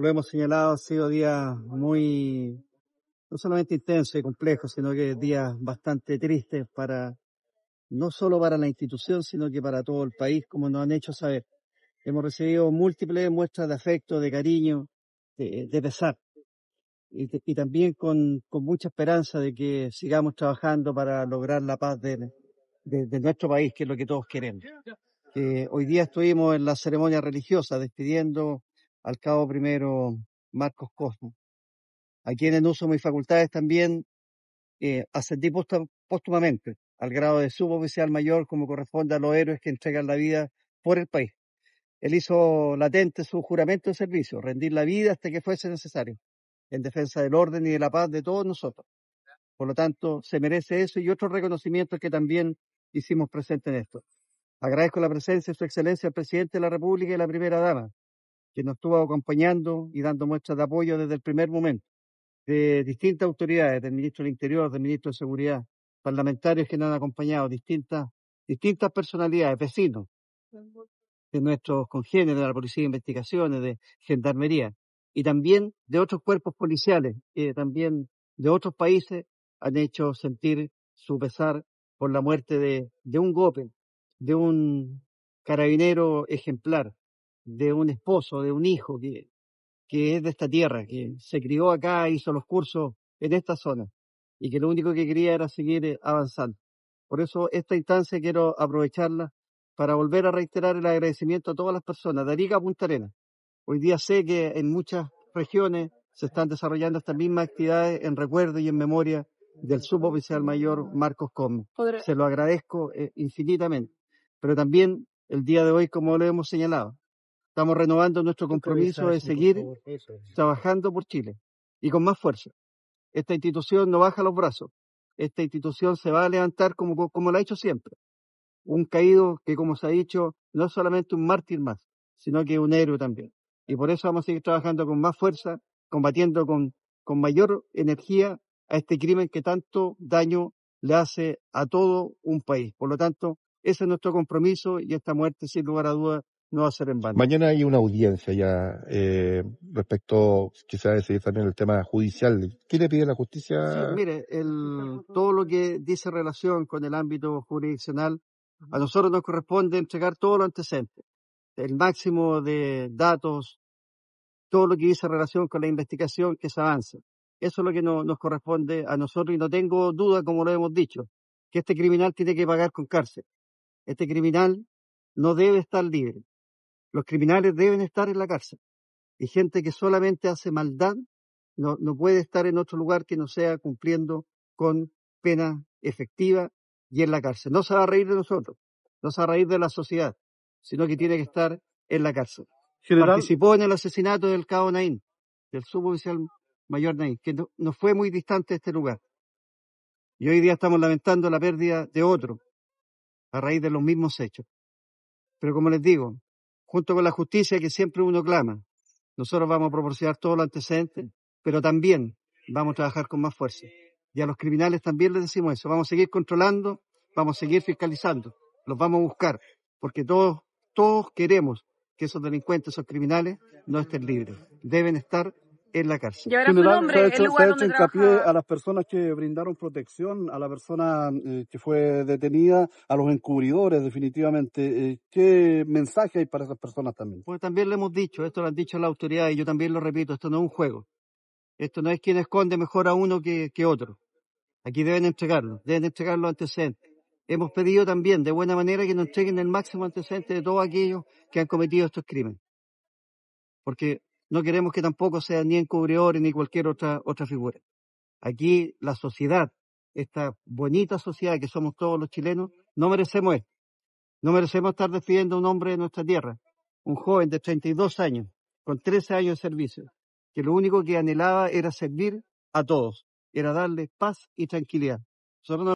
lo hemos señalado, han sido días muy, no solamente intensos y complejos, sino que días bastante tristes no solo para la institución, sino que para todo el país, como nos han hecho saber. Hemos recibido múltiples muestras de afecto, de cariño, de pesar, y también con mucha esperanza de que sigamos trabajando para lograr la paz de nuestro país, que es lo que todos queremos. Hoy día estuvimos en la ceremonia religiosa despidiendo al cabo primero Marcos Cosmo, a quien en uso de mis facultades también ascendí póstumamente al grado de suboficial mayor, como corresponde a los héroes que entregan la vida por el país. Él hizo latente su juramento de servicio, rendir la vida hasta que fuese necesario, en defensa del orden y de la paz de todos nosotros. Por lo tanto, se merece eso y otros reconocimientos que también hicimos presente en esto. Agradezco la presencia de Su Excelencia el Presidente de la República y la Primera Dama, que nos estuvo acompañando y dando muestras de apoyo desde el primer momento, de distintas autoridades, del Ministro del Interior, del Ministro de Seguridad, parlamentarios que nos han acompañado, distintas personalidades, vecinos, de nuestros congéneres, de la Policía de Investigaciones, de Gendarmería, y también de otros cuerpos policiales, que también de otros países han hecho sentir su pesar por la muerte de un GOPE, de un carabinero ejemplar, de un esposo, de un hijo que es de esta tierra, que se crió acá, hizo los cursos en esta zona, y que lo único que quería era seguir avanzando. Por eso esta instancia quiero aprovecharla para volver a reiterar el agradecimiento a todas las personas de Arica a Punta Arenas. Hoy día sé que en muchas regiones se están desarrollando estas mismas actividades en recuerdo y en memoria del suboficial mayor Marcos Cosme. Se lo agradezco infinitamente. Pero también el día de hoy, como lo hemos señalado, estamos renovando nuestro compromiso de seguir trabajando por Chile y con más fuerza. Esta institución no baja los brazos. Esta institución se va a levantar como lo ha hecho siempre. Un caído que, como se ha dicho, no es solamente un mártir más, sino que un héroe también. Y por eso vamos a seguir trabajando con más fuerza, combatiendo con mayor energía a este crimen que tanto daño le hace a todo un país. Por lo tanto, ese es nuestro compromiso y esta muerte, sin lugar a dudas, no va a ser en vano. Mañana hay una audiencia ya respecto, quizás a decidir también el tema judicial. ¿Qué le pide la justicia? Sí, mire, todo lo que dice relación con el ámbito jurisdiccional, a nosotros nos corresponde entregar todos los antecedentes, el máximo de datos, todo lo que dice relación con la investigación que se avance. Eso es lo que nos corresponde a nosotros y no tengo duda, como lo hemos dicho, que este criminal tiene que pagar con cárcel. Este criminal no debe estar libre. Los criminales deben estar en la cárcel. Y gente que solamente hace maldad no puede estar en otro lugar que no sea cumpliendo con pena efectiva y en la cárcel. No se va a reír de nosotros, no se va a reír de la sociedad, sino que tiene que estar en la cárcel. Participó en el asesinato del cabo Naín, del suboficial mayor Naín, que no fue muy distante de este lugar. Y hoy día estamos lamentando la pérdida de otro, a raíz de los mismos hechos. Pero como les digo, junto con la justicia que siempre uno clama, nosotros vamos a proporcionar todos los antecedentes, pero también vamos a trabajar con más fuerza. Y a los criminales también les decimos eso, vamos a seguir controlando, vamos a seguir fiscalizando, los vamos a buscar, porque todos queremos que esos delincuentes, esos criminales, no estén libres, deben estar en la cárcel. Y ahora su nombre, el lugar donde hincapié trabaja. a las personas que brindaron protección, a la persona que fue detenida, a los encubridores definitivamente. ¿Qué mensaje hay para esas personas también? Pues también le hemos dicho, esto lo han dicho las autoridades y yo también lo repito, esto no es un juego. Esto no es quien esconde mejor a uno que otro. Aquí deben entregar los antecedentes. Hemos pedido también de buena manera que nos entreguen el máximo antecedente de todos aquellos que han cometido estos crímenes. Porque no queremos que tampoco sean ni encubridores ni cualquier otra figura. Aquí la sociedad, esta bonita sociedad que somos todos los chilenos, no merecemos esto. No merecemos estar despidiendo a un hombre de nuestra tierra, un joven de 32 años, con 13 años de servicio, que lo único que anhelaba era servir a todos, era darles paz y tranquilidad. Nosotros no